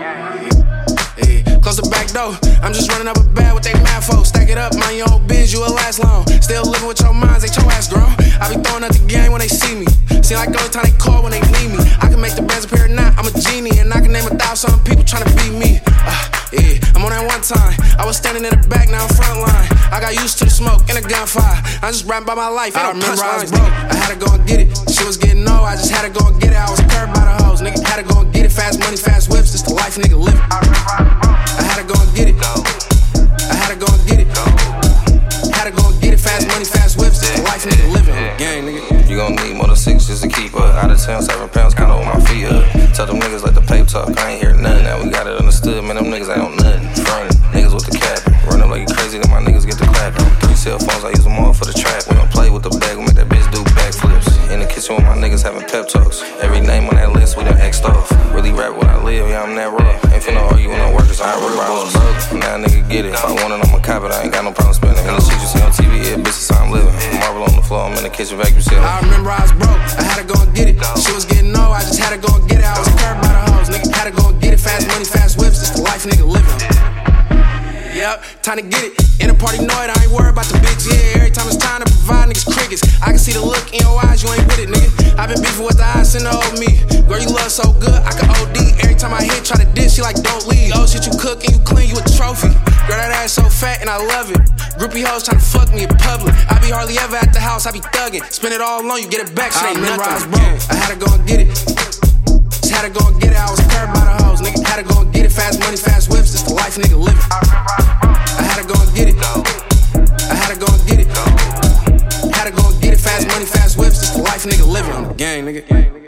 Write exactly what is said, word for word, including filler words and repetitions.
Yeah, close the back door. I'm just running up a bag with they mad folks. Stack it up, mind your own biz, you'll last long. Still living with your minds, ain't your ass grown. I be throwing up the game when they see me. Seem like the only time they call when they need me. I can make the bands appear now, I'm a genie. And I can name a thousand people trying to beat me. uh, Yeah, I'm on that one time. I was standing in the back, now I'm front line. I got used to the smoke and the gunfire. I just rapping by my life, I remember I was broke. I had to go and get it, she was getting old, I just had to go and get it. I was curved by the hoes, nigga, had to go and get it. Fast money, fast whips, it's the life nigga living. I had to go and get it, I had to go and get it. Had to go and get it, fast money, fast whips, it's the life nigga living. Gang, nigga. You gon' need more than six just to keep up. Out of town, seven pounds, kinda on my feet up. Tell them niggas let the paper talk, I ain't hear nothing. Now we got it understood, man, them niggas ain't on nothing. Frontin', niggas with the cap, run up like you crazy, then my niggas get the clapping. Three cell phones, I use them all for the trap. We don't play with the bag, we make that bitch do backflips. In the kitchen with my niggas having pep talks. Every name on that list, we done X'd off. Really rap what I live, yeah, I'm that raw. Ain't finna argue with no workers, I real boss. Now a nigga get it, if I want it, I'ma cop it, I ain't got no problem spending. And the shit you see on T V, yeah, bitch, it's how I'm living. Marble on the floor, I'm in the kitchen vacuum sealing. I remember I was broke, I had to go and get it. She was getting old, I just had to go and get it. I was curved by the hoes, nigga, had to go and get it. Fast money, fast whips, it's the life nigga living. Yep, time to get it. In a party noid, I ain't worried about the bitch, yeah. Every time it's time to provide niggas crickets. I can see the look in your eyes, you ain't with it, nigga. I been beefing with the eyes in the old me. Girl, you love so good, I can O D. Every time I hit, try to dish, she like, don't leave. Oh shit, you cook and you clean, you a trophy. Girl, that ass so fat and I love it. Groupie hoes tryna fuck me in public. I be hardly ever at the house, I be thugging. Spend it all on you, get it back, shit ain't nothing. I was broke, I had to go and get it. Just had to go and get it, I was curved by the hoes, nigga. Had to go and get it, fast money, fast whips, it's the life nigga living. I had to go and get it. I had to go and get it. Had to go and get it, fast money, fast whips, it's the life nigga living. I'm the gang, nigga.